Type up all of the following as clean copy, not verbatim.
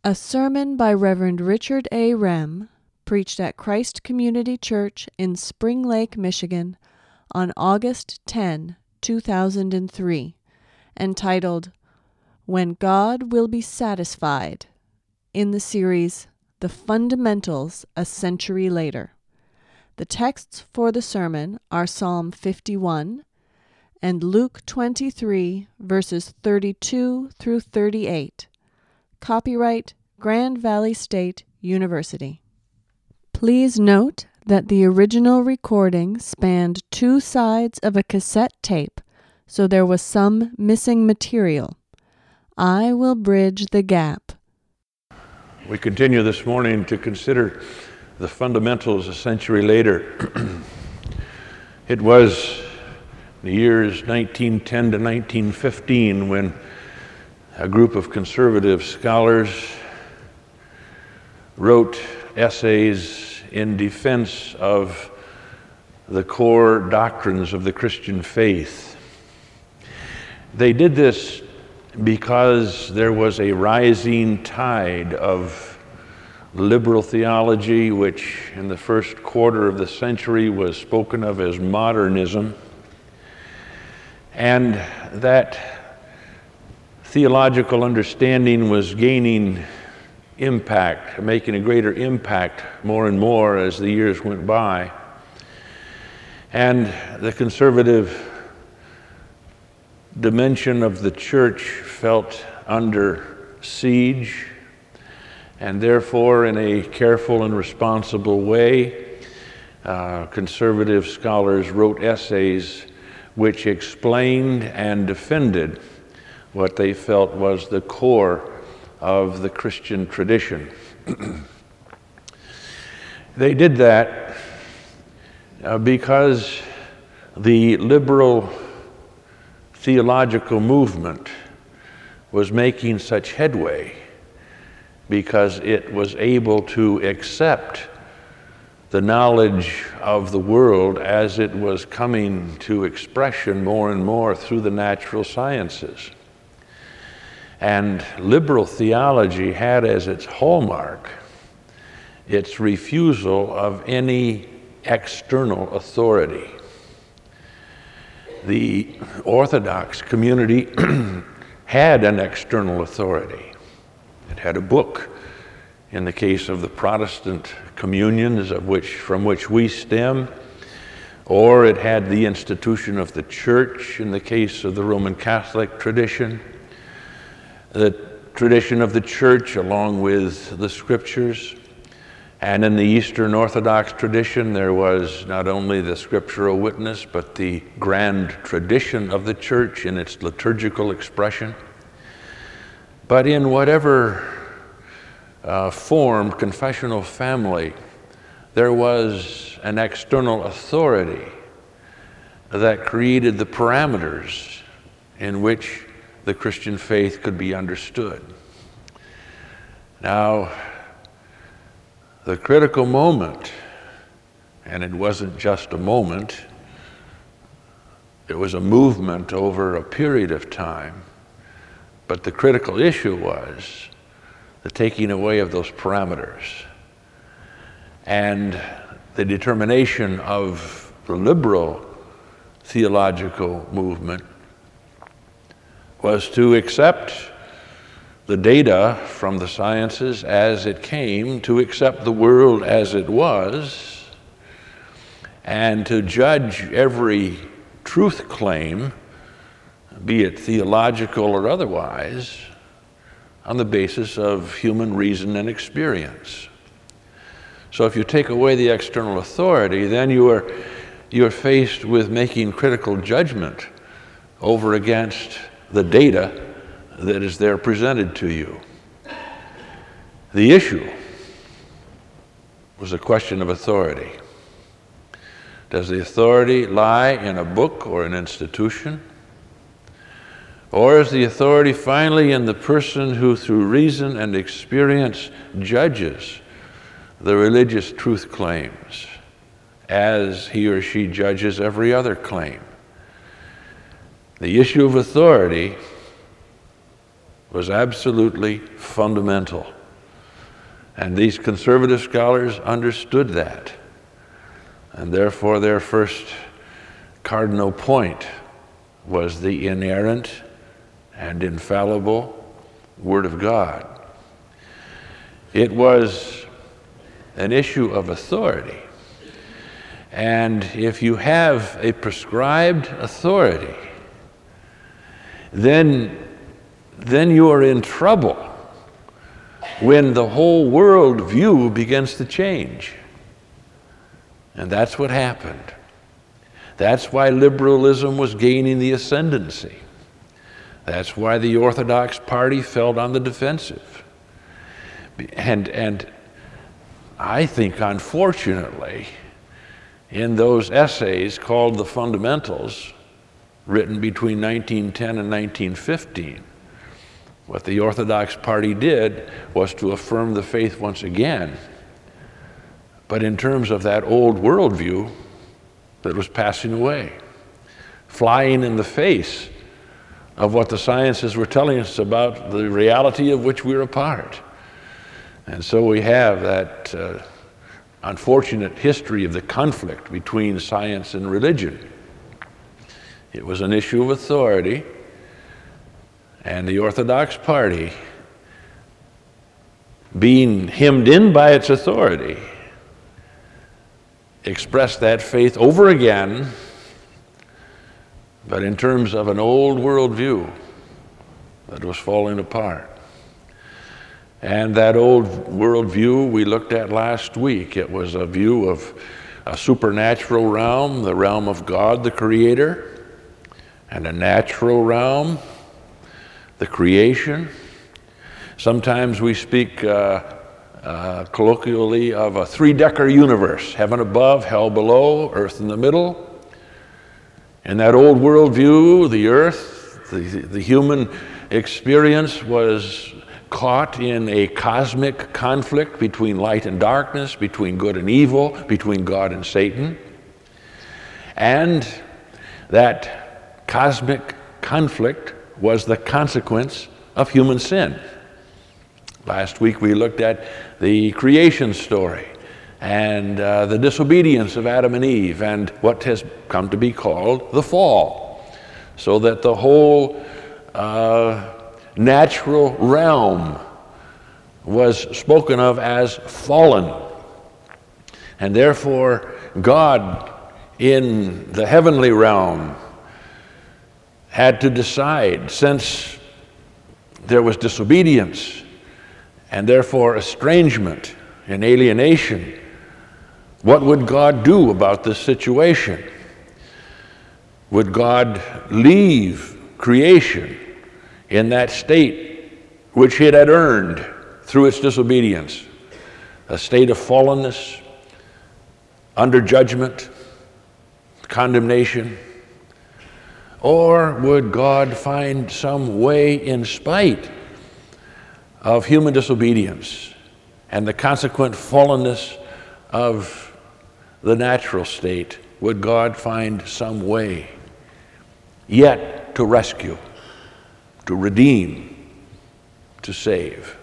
A sermon by Reverend Richard A. Rem, preached at Christ Community Church in Spring Lake, Michigan, on August 10, 2003, entitled, When God Will Be Satisfied, in the series, The Fundamentals a Century Later. The texts for the sermon are Psalm 51 and Luke 23, verses 32 through 38. Copyright Grand Valley State University. Please note that the original recording spanned 2 sides of a cassette tape, so there was some missing material. I will bridge the gap. We continue this morning to consider the fundamentals a century later. It was the years 1910 to 1915 when a group of conservative scholars wrote essays in defense of the core doctrines of the Christian faith. They did this because there was a rising tide of liberal theology, which in the first quarter of the century was spoken of as modernism, and that theological understanding was gaining impact, making a greater impact more and more as the years went by. And the conservative dimension of the church felt under siege, and therefore, in a careful and responsible way, conservative scholars wrote essays which explained and defended what they felt was the core of the Christian tradition. They did that because the liberal theological movement was making such headway, because it was able to accept the knowledge of the world as it was coming to expression more and more through the natural sciences. And liberal theology had as its hallmark its refusal of any external authority. The Orthodox community had an external authority. It had a book. In the case of the Protestant communions from which we stem, or it had the institution of the church in the case of the Roman Catholic tradition. The tradition of the church along with the scriptures. And in the Eastern Orthodox tradition, there was not only the scriptural witness, but the grand tradition of the church in its liturgical expression. But in whatever form, confessional family, there was an external authority that created the parameters in which the Christian faith could be understood. Now, the critical moment, and it wasn't just a moment, it was a movement over a period of time, but the critical issue was the taking away of those parameters and the determination of the liberal theological movement was to accept the data from the sciences as it came, to accept the world as it was, and to judge every truth claim, be it theological or otherwise, on the basis of human reason and experience. So if you take away the external authority, then you're faced with making critical judgment over against the data that is there presented to you. The issue was a question of authority. Does the authority lie in a book or an institution? Or is the authority finally in the person who, through reason and experience, judges the religious truth claims as he or she judges every other claim? The issue of authority was absolutely fundamental And these conservative scholars understood that. And therefore their first cardinal point was the inerrant and infallible Word of God. It was an issue of authority. And if you have a prescribed authority, then you are in trouble when the whole world view begins to change. And that's what happened. That's why liberalism was gaining the ascendancy. That's why the Orthodox Party felt on the defensive. And I think, unfortunately, in those essays called The Fundamentals, written between 1910 and 1915, what the Orthodox Party did was to affirm the faith once again, but in terms of that old worldview that was passing away, flying in the face of what the sciences were telling us about the reality of which we're a part. And so we have that unfortunate history of the conflict between science and religion. It was an issue of authority, and the Orthodox Party, being hemmed in by its authority, expressed that faith over again, but in terms of an old worldview that was falling apart. And that old worldview we looked at last week. It was a view of a supernatural realm, the realm of God, the Creator, and a natural realm, the creation. Sometimes we speak colloquially of a three-decker universe, heaven above, hell below, earth in the middle. In that old worldview, the earth, the human experience was caught in a cosmic conflict between light and darkness, between good and evil, between God and Satan. And that cosmic conflict was the consequence of human sin. Last week we looked at the creation story and the disobedience of Adam and Eve and what has come to be called the fall, so that the whole natural realm was spoken of as fallen. And therefore God in the heavenly realm had to decide, since there was disobedience and therefore estrangement and alienation, what would God do about this situation? Would God leave creation in that state which it had earned through its disobedience, a state of fallenness, under judgment, condemnation? Or would God find some way, in spite of human disobedience and the consequent fallenness of the natural state, would God find some way yet to rescue, to redeem, to save?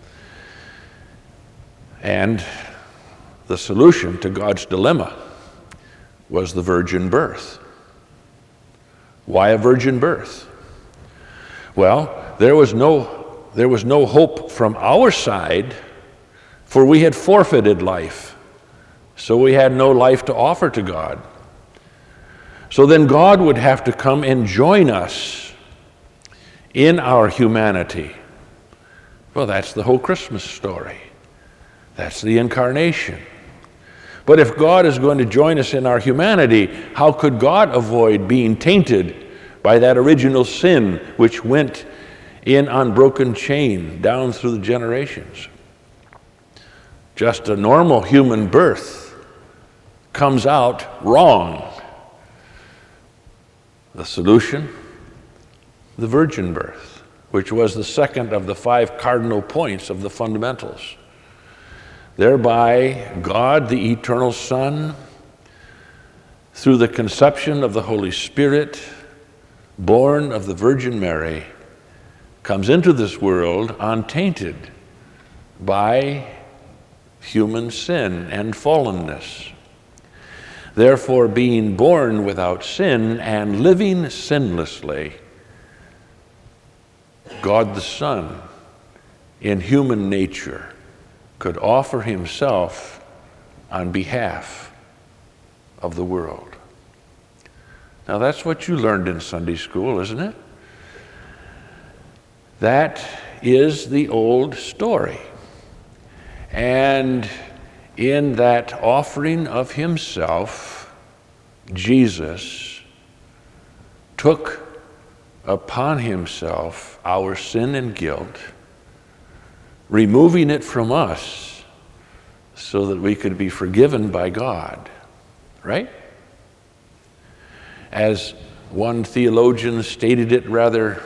And the solution to God's dilemma was the virgin birth. Why a virgin birth? Well, there was no hope from our side, for we had forfeited life. So we had no life to offer to God. So then God would have to come and join us in our humanity. Well, that's the whole Christmas story. That's the incarnation. But if God is going to join us in our humanity, how could God avoid being tainted by that original sin which went in unbroken chain down through the generations? Just a normal human birth comes out wrong. The solution? The virgin birth, which was the second of the 5 cardinal points of the fundamentals. Thereby, God, the eternal Son, through the conception of the Holy Spirit, born of the Virgin Mary, comes into this world untainted by human sin and fallenness. Therefore, being born without sin and living sinlessly, God the Son, in human nature, could offer himself on behalf of the world. Now that's what you learned in Sunday school, isn't it? That is the old story. And in that offering of himself, Jesus took upon himself our sin and guilt, removing it from us so that we could be forgiven by God, right? As one theologian stated it rather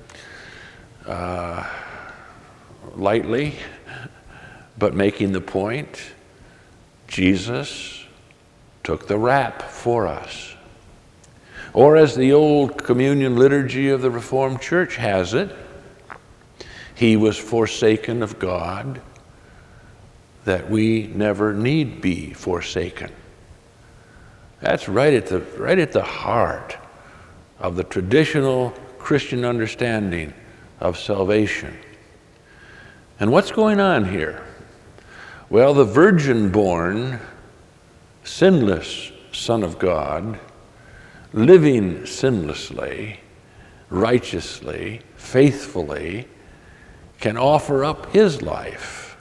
lightly, but making the point, Jesus took the rap for us. Or as the old communion liturgy of the Reformed Church has it, he was forsaken of God that we never need be forsaken. That's right at the heart of the traditional Christian understanding of salvation. And what's going on here? Well, the virgin-born, sinless Son of God, living sinlessly, righteously, faithfully, can offer up his life.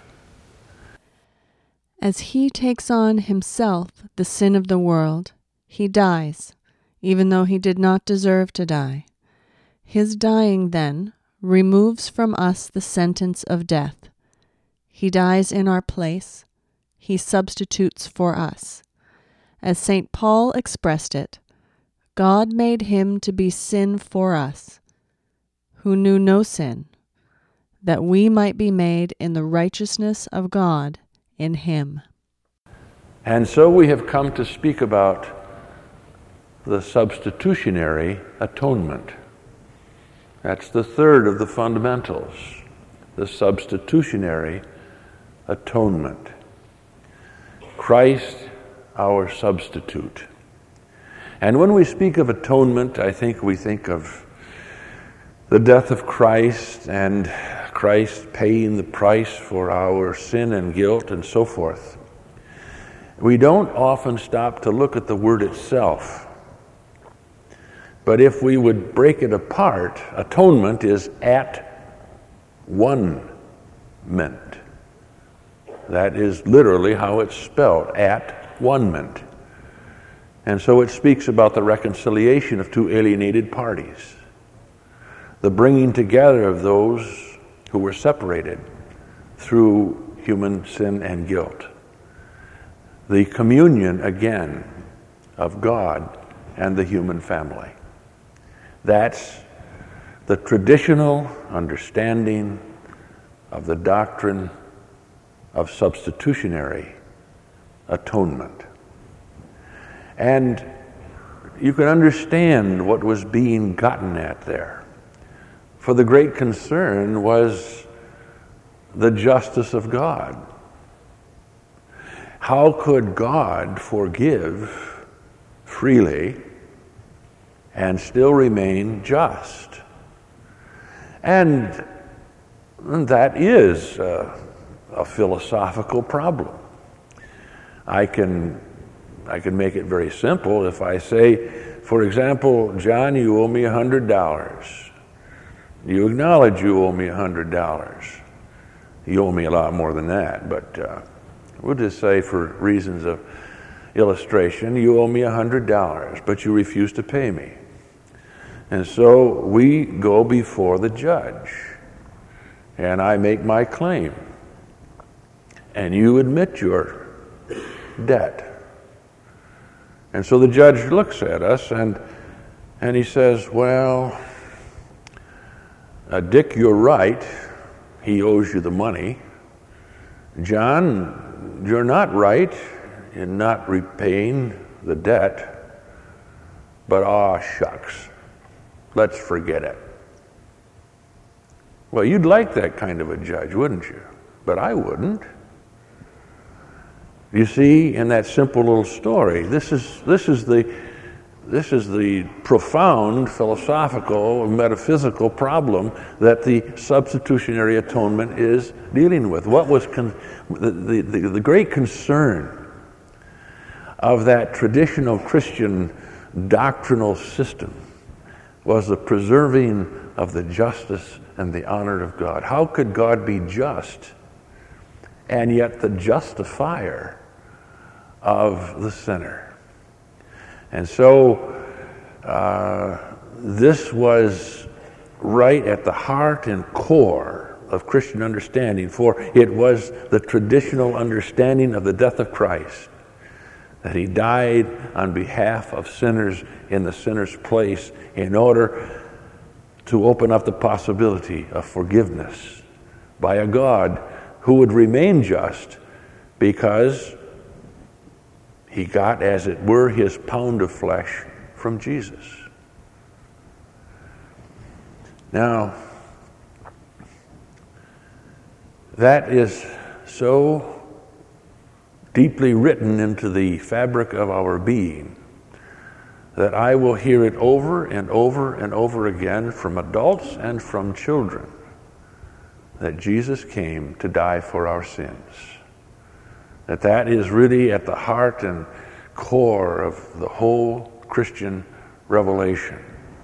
As he takes on himself the sin of the world, he dies, even though he did not deserve to die. His dying, then, removes from us the sentence of death. He dies in our place. He substitutes for us. As St. Paul expressed it, God made him to be sin for us, who knew no sin, that we might be made in the righteousness of God in him. And so we have come to speak about the substitutionary atonement. That's the third of the fundamentals, the substitutionary atonement. Christ, our substitute. And when we speak of atonement, I think we think of the death of Christ and Christ paying the price for our sin and guilt and so forth. We don't often stop to look at the word itself. But if we would break it apart, atonement is at one-ment. That is literally how it's spelled, at one-ment. And so it speaks about the reconciliation of two alienated parties, the bringing together of those who were separated through human sin and guilt, the communion again of God and the human family. That's the traditional understanding of the doctrine of substitutionary atonement. And you can understand what was being gotten at there. For the great concern was the justice of God. How could God forgive freely and still remain just? And that is a philosophical problem. I can make it very simple if I say, for example, John, you owe me $100. You acknowledge you owe me $100. You owe me a lot more than that, but we'll just say for reasons of illustration, you owe me $100, but you refuse to pay me. And so we go before the judge, and I make my claim, and you admit your debt. And so the judge looks at us and he says, well, Dick, you're right. He owes you the money. John, you're not right in not repaying the debt. But shucks, let's forget it. Well, you'd like that kind of a judge, wouldn't you? But I wouldn't. You see, in that simple little story, this is the profound philosophical, metaphysical problem that the substitutionary atonement is dealing with. What was the great concern of that traditional Christian doctrinal system was the preserving of the justice and the honor of God. How could God be just and yet the justifier of the sinner? And so this was right at the heart and core of Christian understanding, for it was the traditional understanding of the death of Christ, that he died on behalf of sinners in the sinner's place in order to open up the possibility of forgiveness by a God who would remain just because he got, as it were, his pound of flesh from Jesus. Now, that is so deeply written into the fabric of our being that I will hear it over and over and over again from adults and from children, that Jesus came to die for our sins. That is really at the heart and core of the whole Christian revelation.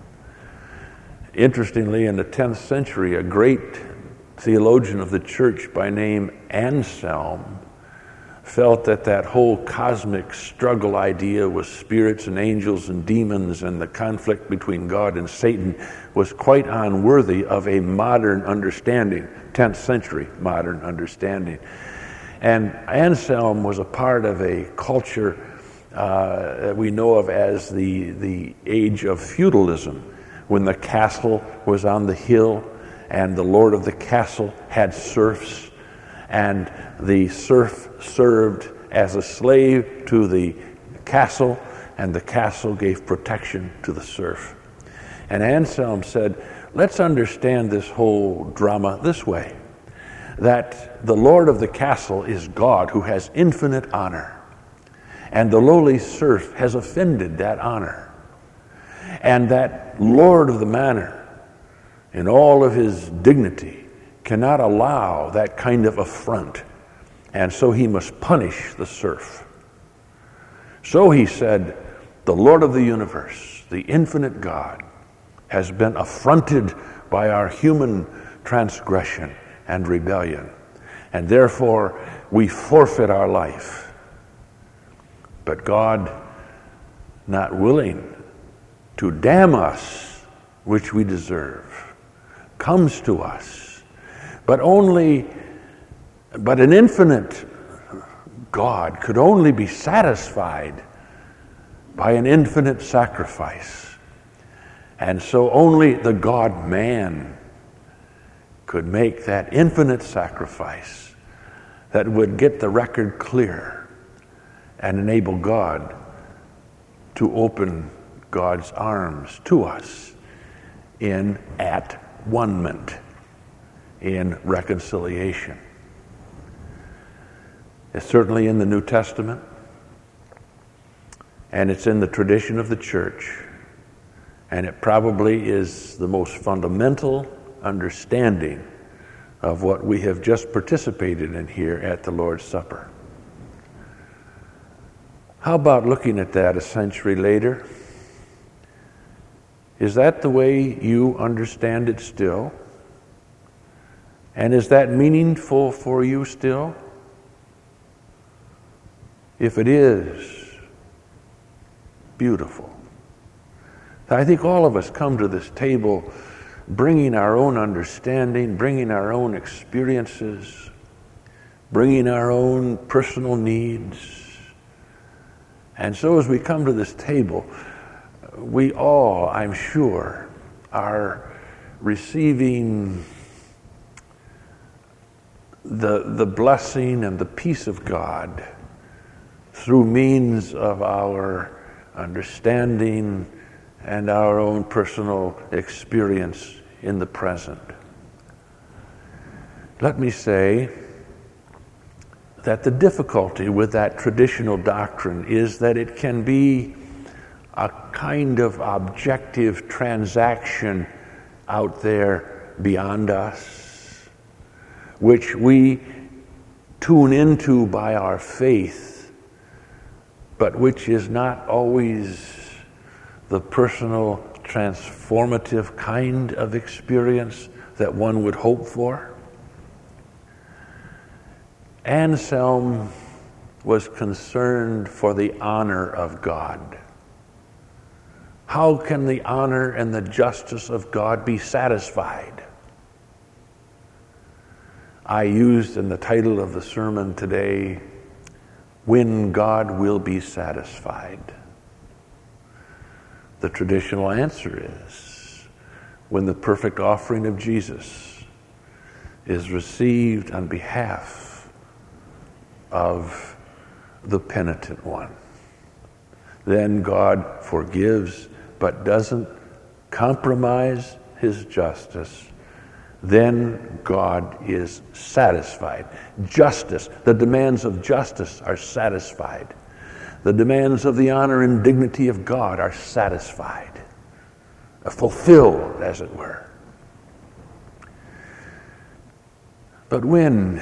Interestingly, in the 10th century, a great theologian of the church by name Anselm felt that whole cosmic struggle idea with spirits and angels and demons and the conflict between God and Satan was quite unworthy of a modern understanding, 10th century modern understanding. And Anselm was a part of a culture that we know of as the age of feudalism, when the castle was on the hill and the lord of the castle had serfs, and the serf served as a slave to the castle, and the castle gave protection to the serf. And Anselm said, let's understand this whole drama this way, that the lord of the castle is God, who has infinite honor, and the lowly serf has offended that honor. And that lord of the manor, in all of his dignity, cannot allow that kind of affront, and so he must punish the serf. So he said, the Lord of the universe, the infinite God, has been affronted by our human transgression and rebellion, and therefore we forfeit our life. But God, not willing to damn us, which we deserve, comes to us. But an infinite God could only be satisfied by an infinite sacrifice. And so only the God-man could make that infinite sacrifice that would get the record clear and enable God to open God's arms to us in at-one-ment, in reconciliation. It's certainly in the New Testament, and it's in the tradition of the church, and it probably is the most fundamental understanding of what we have just participated in here at the Lord's Supper. How about looking at that a century later? Is that the way you understand it still? And is that meaningful for you still? If it is, beautiful. I think all of us come to this table bringing our own understanding, bringing our own experiences, bringing our own personal needs. And so as we come to this table, we all, I'm sure, are receiving the blessing and the peace of God through means of our understanding and our own personal experience in the present. Let me say that the difficulty with that traditional doctrine is that it can be a kind of objective transaction out there beyond us, which we tune into by our faith, but which is not always the personal, transformative kind of experience that one would hope for. Anselm was concerned for the honor of God. How can the honor and the justice of God be satisfied? I used in the title of the sermon today, when God will be satisfied. The traditional answer is when the perfect offering of Jesus is received on behalf of the penitent one. Then God forgives, but doesn't compromise his justice. Then God is satisfied. Justice, the demands of justice are satisfied. The demands of the honor and dignity of God are satisfied, fulfilled, as it were. But when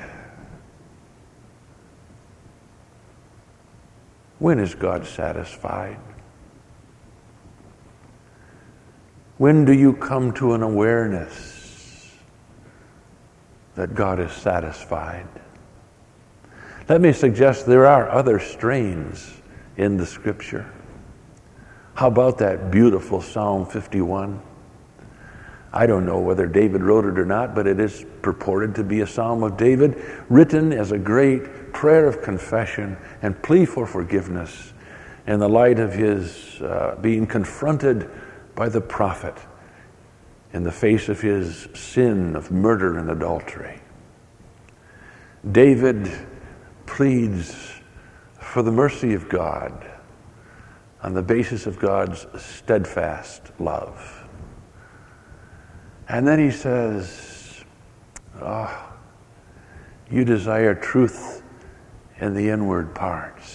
is God satisfied? When do you come to an awareness that God is satisfied? Let me suggest there are other strains in the Scripture. How about that beautiful Psalm 51? I don't know whether David wrote it or not, but it is purported to be a Psalm of David, written as a great prayer of confession and plea for forgiveness in the light of his being confronted by the prophet in the face of his sin of murder and adultery. David pleads for the mercy of God on the basis of God's steadfast love. And then he says, you desire truth in the inward parts.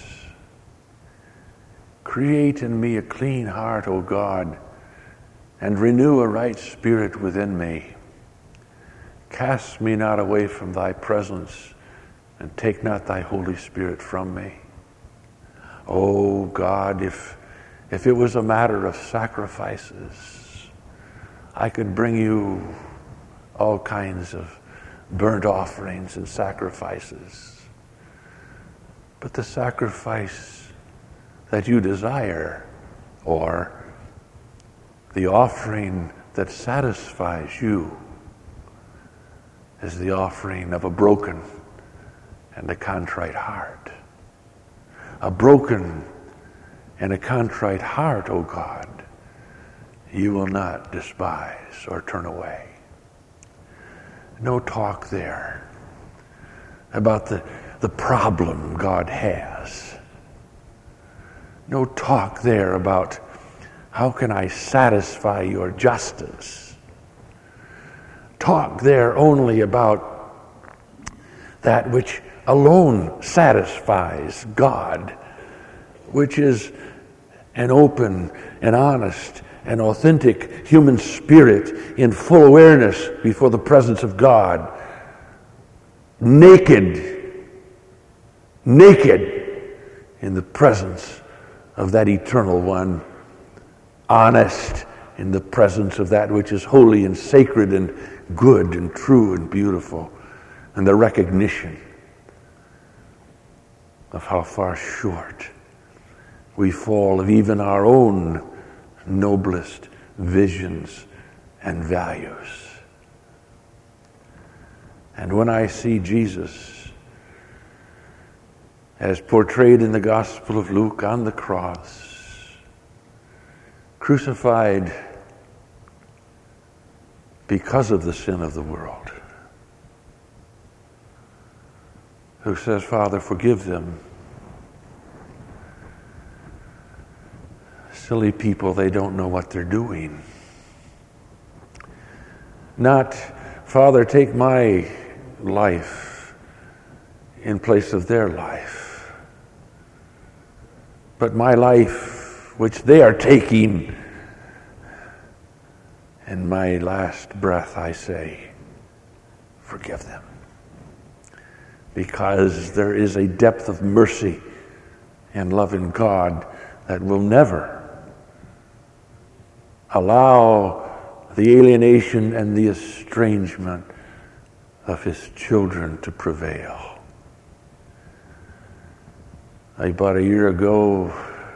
Create in me a clean heart, O God, and renew a right spirit within me. Cast me not away from thy presence, and take not thy Holy Spirit from me. Oh God, if it was a matter of sacrifices, I could bring you all kinds of burnt offerings and sacrifices. But the sacrifice that you desire, or the offering that satisfies you, is the offering of a broken and a contrite heart. A broken and a contrite heart, O God, you will not despise or turn away. No talk there about the problem God has. No talk there about how can I satisfy your justice. Talk there only about that which alone satisfies God, which is an open and honest and authentic human spirit in full awareness before the presence of God, naked in the presence of that eternal one, honest in the presence of that which is holy and sacred and good and true and beautiful, and the recognition of how far short we fall of even our own noblest visions and values. And when I see Jesus as portrayed in the Gospel of Luke on the cross, crucified because of the sin of the world, who says, Father, forgive them. Silly people, they don't know what they're doing. Not, Father, take my life in place of their life. But my life, which they are taking, in my last breath I say, forgive them. Because there is a depth of mercy and love in God that will never allow the alienation and the estrangement of his children to prevail. About a year ago,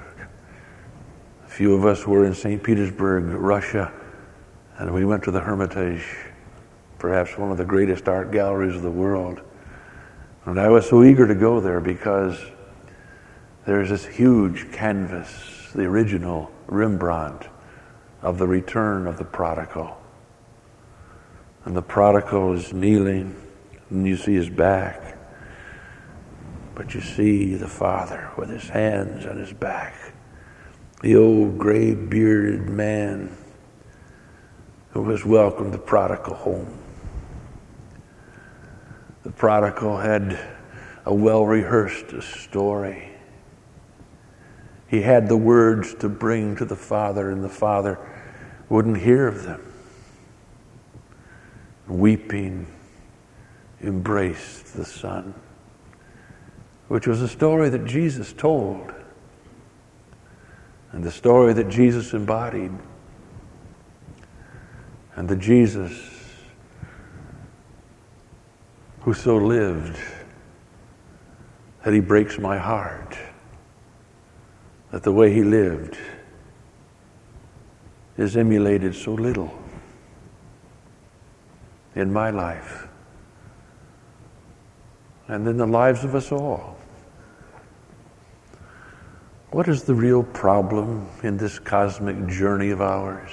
a few of us were in St. Petersburg, Russia, and we went to the Hermitage, perhaps one of the greatest art galleries of the world. And I was so eager to go there because there's this huge canvas, the original Rembrandt, of the return of the prodigal. And the prodigal is kneeling, and you see his back. But you see the father with his hands on his back, the old gray-bearded man who has welcomed the prodigal home. The prodigal had a well-rehearsed story. He had the words to bring to the father, and the father wouldn't hear of them. Weeping, embraced the son, which was a story that Jesus told, and the story that Jesus embodied, and the Jesus who so lived that he breaks my heart, that the way he lived is emulated so little in my life and in the lives of us all. What is the real problem in this cosmic journey of ours?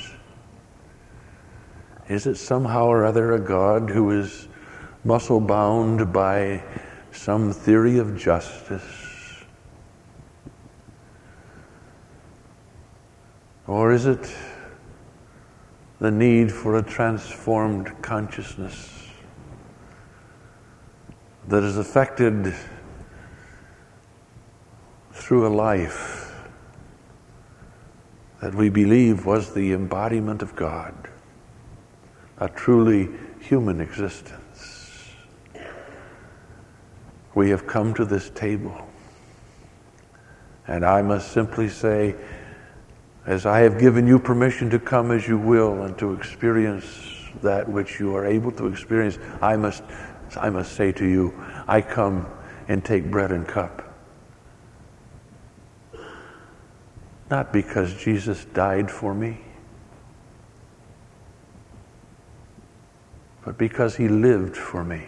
Is it somehow or other a God who is muscle-bound by some theory of justice? Or is it the need for a transformed consciousness that is affected through a life that we believe was the embodiment of God, a truly human existence? We have come to this table, and I must simply say, as I have given you permission to come as you will and to experience that which you are able to experience, I must say to you, I come and take bread and cup. Not because Jesus died for me, but because he lived for me.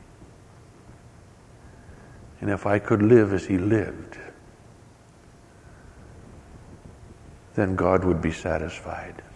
And if I could live as he lived, then God would be satisfied.